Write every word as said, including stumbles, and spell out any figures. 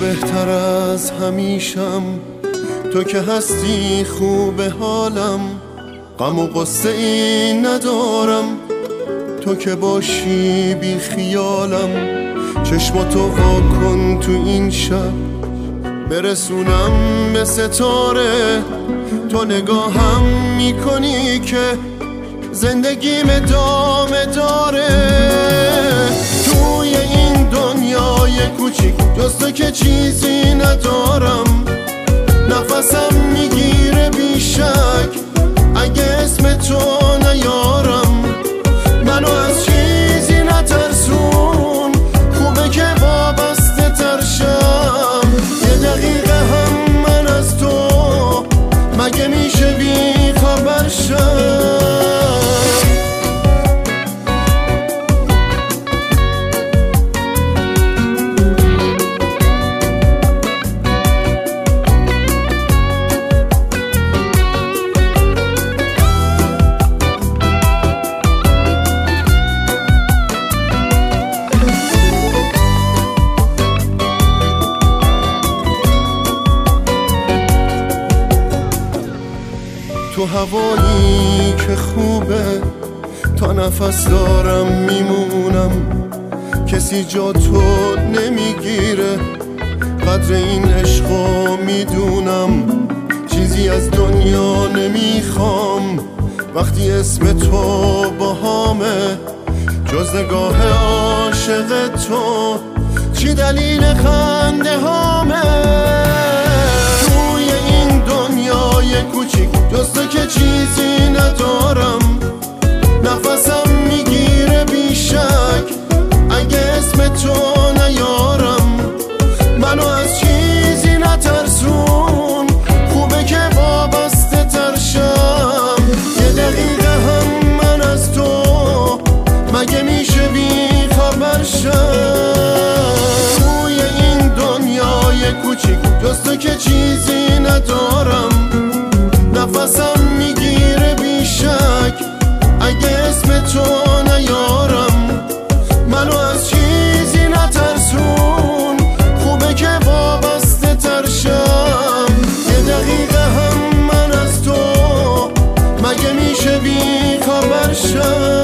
بهتر از همیشم، تو که هستی خوب حالم، غم و قصه ای ندارم، تو که باشی بی خیالم. چشماتو وا کن تو این شب، برسونم به ستاره، تو نگاهم میکنی که زندگیم ادامه داره. توی این دنیای کوچیک جز تو که چیزی ندارم، نفسم میگیره بیشک اگه اسم تو نیارم. منو از چیزی نترسون، خوبه که وابسته ترشم. یه دقیقه هم من از تو مگه میشه بی خبر شم؟ تو هوایی که خوبه، تا نفس دارم میمونم، کسی جا تو نمیگیره، قدر این عشقو میدونم. چیزی از دنیا نمیخوام وقتی اسم تو باهامه، جز نگاه عاشق تو چی دلیل خنده هامه. توی این دنیای کوچیک جز تو که چیزی ندارم، نفسم میگیره بیشک اگه اسم تو نیارم. منو از چیزی نترسون، خوبه که وابسته ترشم. یه دقیقه هم من از تو مگه میشه بی خبر شم؟ توی این دنیای کوچیک جز تو که چیزی ندارم، نفسم میگیره بیشک اگه اسم تو نیارم. منو از چیزی نترسون، خوبه که وابسته ترشم. یه دقیقه هم من از تو مگه میشه بی خبر شم؟